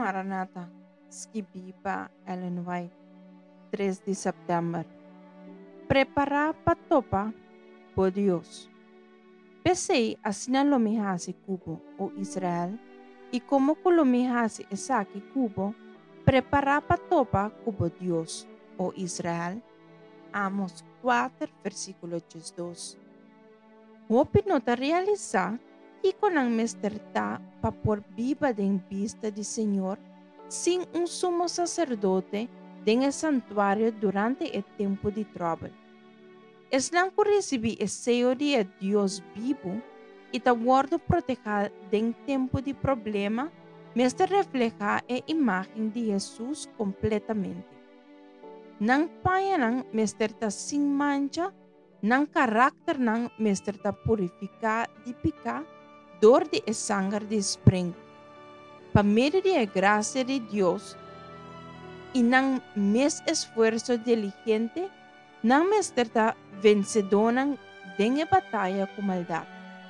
Maranatha, Skibipa Ellen White, 3 de setembro. Preparar para topa por Deus. Pensei assim lo mihasi Cubo o Israel, e como lo mihasi Esaki Cubo, preparar para topa Cubo Deus o Israel. Amos 4, versículo 2. Hope nota realizar que com a mesterta para por viva em vista do Senhor, sem sumo sacerdote em santuário durante o tempo de trabalho. Es não receber o sello de Deus vivo e ta guardo proteger em tempo de problema, mas reflejar a imagem de Jesus completamente. Nang paya nang mesterta sin mancha, nang karakter nang mesterta purificar de picar, dor de sangue de spring. Pa meio de graça de Deus e nang mes esforço diligente, nang mesterta vencedora den a batalha com maldade.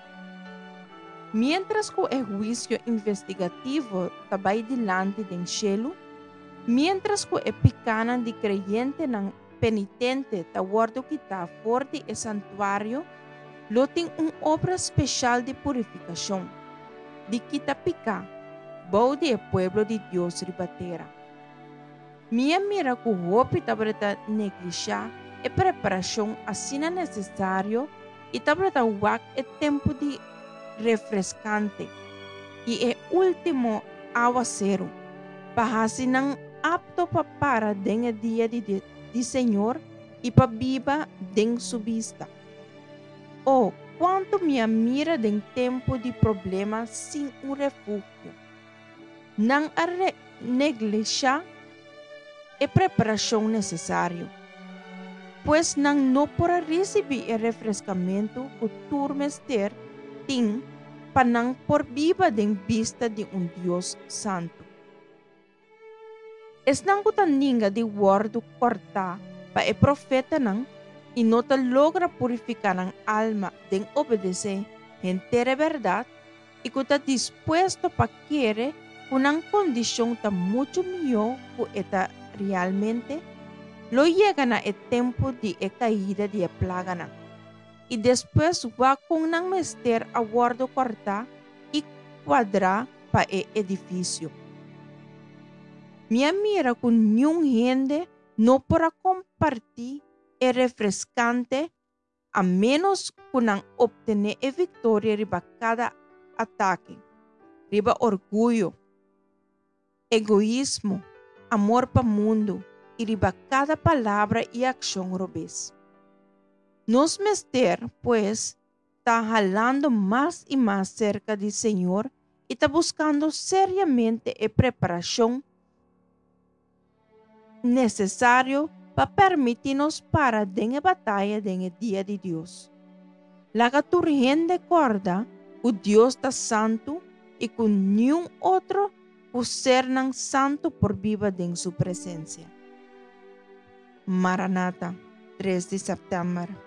Mientras que o juízo investigativo trabalha delante del cielo, mientras que o pecado de creyente não penitente ta guardo que está fora do santuário, lo tem obra especial de purificação, de quita picar, bom de pueblo de Deus ribatera. Minha mira que o hopi tabreta negligenciar e preparação assim necessário e tabreta wak e tempo de refrescante e último aguacero, para assim não apto para den dia de Senhor e para viva den su vista. Oh, quanto minha mira den tempo de problema sem refúgio. Não negligenciar e preparação necessário, pois não para receber o refrescamento que turmester tem para não por viva den vista de Deus santo. Es nang kutaninga di word corta pa e profeta nang e nota logra purificar ang alma den obedece entera verdad e kuta dispuesto pa quiere kunang kondisyon ta mucho mio ku eta realmente lo llega na e tempo di e caída di e plaga na. E después wa kung nang mester a word corta e quadra pa e edificio. Minha mira com nenhum gente não para compartilhar é refrescante a menos que não obter a vitória riba cada ataque, riba orgulho, egoísmo, amor para o mundo e riba cada palavra e ação robês. Nos mester, pues, está jalando mais e mais cerca do Senhor e está buscando seriamente a preparação necessário para permitir-nos para den a batalha den dia de Deus. La turgente corda, o Deus está santo e com nenhum outro o ser não santo por viva den sua presença. Maranatha, 3 de setembro.